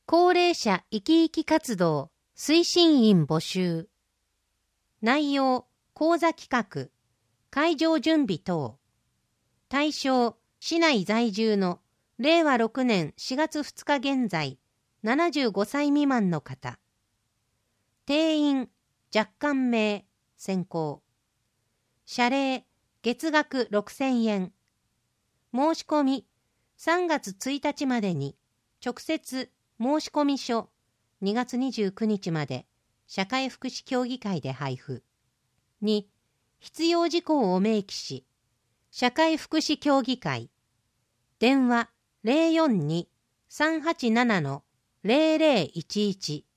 高齢者生き生き活動推進員募集。内容、講座企画、会場準備等。対象、市内在住の令和6年4月2日現在、75歳未満の方。定員、若干名、先行。謝礼、月額6000円。申し込み、3月1日までに、直接申込書、2月29日まで、社会福祉協議会で配布。2、必要事項を明記し、社会福祉協議会、電話 042-387-0011